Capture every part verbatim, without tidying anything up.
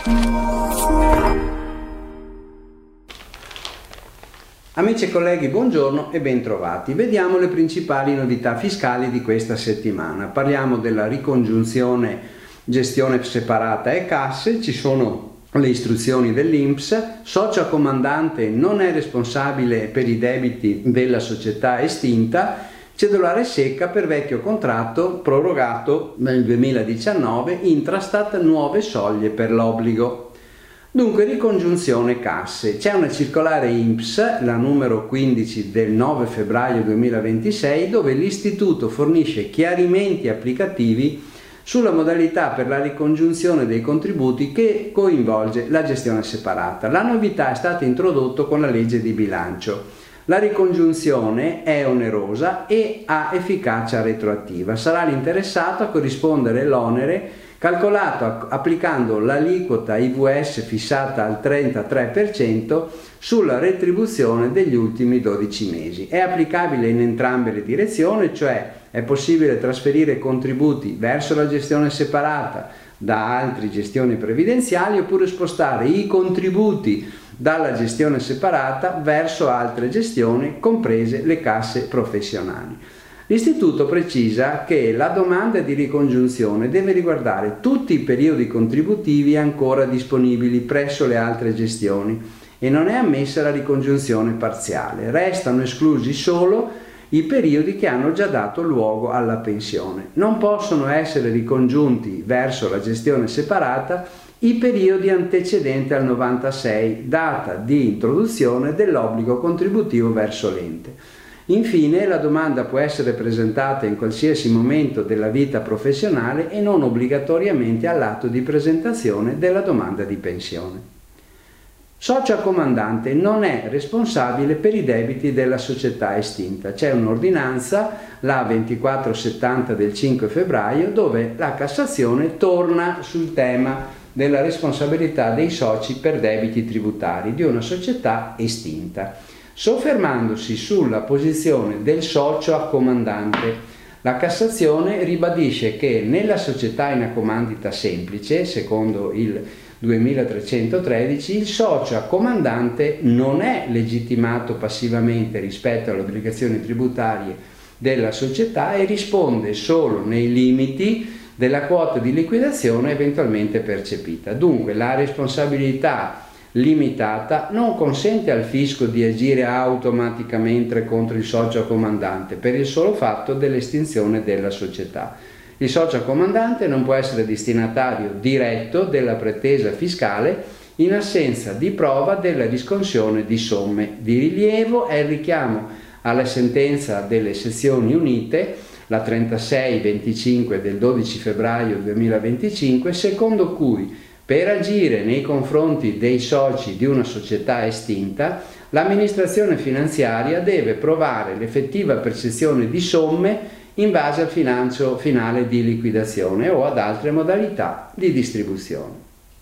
Amici e colleghi, buongiorno e bentrovati. Vediamo le principali novità fiscali di questa settimana. Parliamo della ricongiunzione gestione separata e casse, ci sono le istruzioni dell'I N P S, socio accomandante non è responsabile per i debiti della società estinta, cedolare secca per vecchio contratto prorogato nel duemiladiciannove, Intrastat nuove soglie per l'obbligo. Dunque, ricongiunzione casse. C'è una circolare I N P S, la numero quindici del nove febbraio duemilaventisei, dove l'Istituto fornisce chiarimenti applicativi sulla modalità per la ricongiunzione dei contributi che coinvolge la gestione separata. La novità è stata introdotta con la legge di bilancio. La ricongiunzione è onerosa e ha efficacia retroattiva. Sarà l'interessato a corrispondere l'onere calcolato applicando l'aliquota I V S fissata al trentatré per cento sulla retribuzione degli ultimi dodici mesi. È applicabile in entrambe le direzioni, cioè è possibile trasferire contributi verso la gestione separata da altre gestioni previdenziali oppure spostare i contributi dalla gestione separata verso altre gestioni, comprese le casse professionali. L'Istituto precisa che la domanda di ricongiunzione deve riguardare tutti i periodi contributivi ancora disponibili presso le altre gestioni e non è ammessa la ricongiunzione parziale. Restano esclusi solo i periodi che hanno già dato luogo alla pensione. Non possono essere ricongiunti verso la gestione separata i periodi antecedenti al novantasei, data di introduzione dell'obbligo contributivo verso l'ente. Infine, la domanda può essere presentata in qualsiasi momento della vita professionale e non obbligatoriamente all'atto di presentazione della domanda di pensione. Socio accomandante non è responsabile per i debiti della società estinta. C'è un'ordinanza, la ventiquattrosettanta del cinque febbraio, dove la Cassazione torna sul tema della responsabilità dei soci per debiti tributari di una società estinta, soffermandosi sulla posizione del socio accomandante. La Cassazione ribadisce che nella società in accomandita semplice, secondo il duemilatrecentotredici, il socio accomandante non è legittimato passivamente rispetto alle obbligazioni tributarie della società e risponde solo nei limiti della quota di liquidazione eventualmente percepita. Dunque, la responsabilità limitata non consente al fisco di agire automaticamente contro il socio accomandante per il solo fatto dell'estinzione della società. Il socio accomandante non può essere destinatario diretto della pretesa fiscale in assenza di prova della riscossione di somme. Di rilievo è il richiamo alla sentenza delle sezioni unite, la trentasei venticinque del dodici febbraio duemilaventicinque, secondo cui per agire nei confronti dei soci di una società estinta, l'amministrazione finanziaria deve provare l'effettiva percezione di somme in base al bilancio finale di liquidazione o ad altre modalità di distribuzione.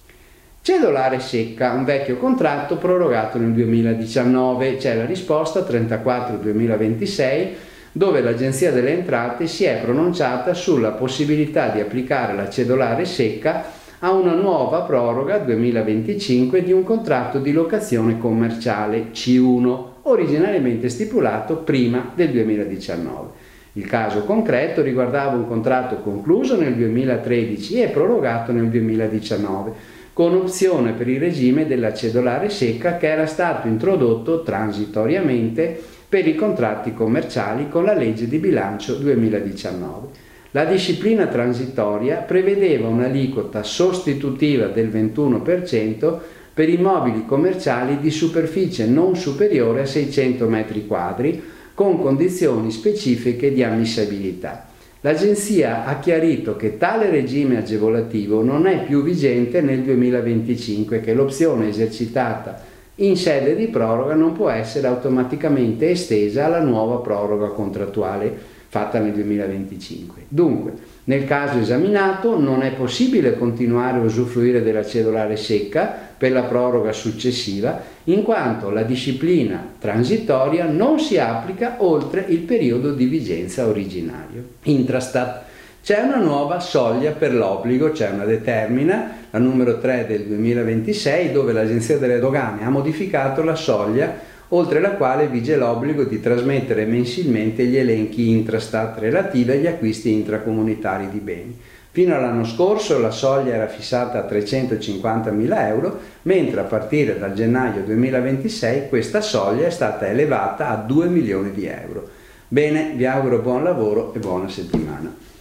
Cedolare secca, un vecchio contratto prorogato nel duemiladiciannove. C'è la risposta trentaquattro duemilaventisei, dove l'Agenzia delle Entrate si è pronunciata sulla possibilità di applicare la cedolare secca a una nuova proroga duemilaventicinque di un contratto di locazione commerciale C uno, originariamente stipulato prima del duemiladiciannove. Il caso concreto riguardava un contratto concluso nel duemilatredici e prorogato nel duemiladiciannove, con opzione per il regime della cedolare secca che era stato introdotto transitoriamente per i contratti commerciali con la legge di bilancio duemiladiciannove. La disciplina transitoria prevedeva un'aliquota sostitutiva del ventuno per cento per immobili commerciali di superficie non superiore a seicento metri quadri, con condizioni specifiche di ammissibilità. L'Agenzia ha chiarito che tale regime agevolativo non è più vigente nel duemilaventicinque, che l'opzione esercitata in sede di proroga non può essere automaticamente estesa alla nuova proroga contrattuale fatta nel duemilaventicinque. Dunque, nel caso esaminato non è possibile continuare a usufruire della cedolare secca per la proroga successiva, in quanto la disciplina transitoria non si applica oltre il periodo di vigenza originario. Intrastat C'è una nuova soglia per l'obbligo, c'è una determina, la numero tre del duemilaventisei, dove l'Agenzia delle Dogane ha modificato la soglia oltre la quale vige l'obbligo di trasmettere mensilmente gli elenchi Intrastat relativi agli acquisti intracomunitari di beni. Fino all'anno scorso la soglia era fissata a trecentocinquantamila euro, mentre a partire dal gennaio duemilaventisei questa soglia è stata elevata a due milioni di euro. Bene, vi auguro buon lavoro e buona settimana.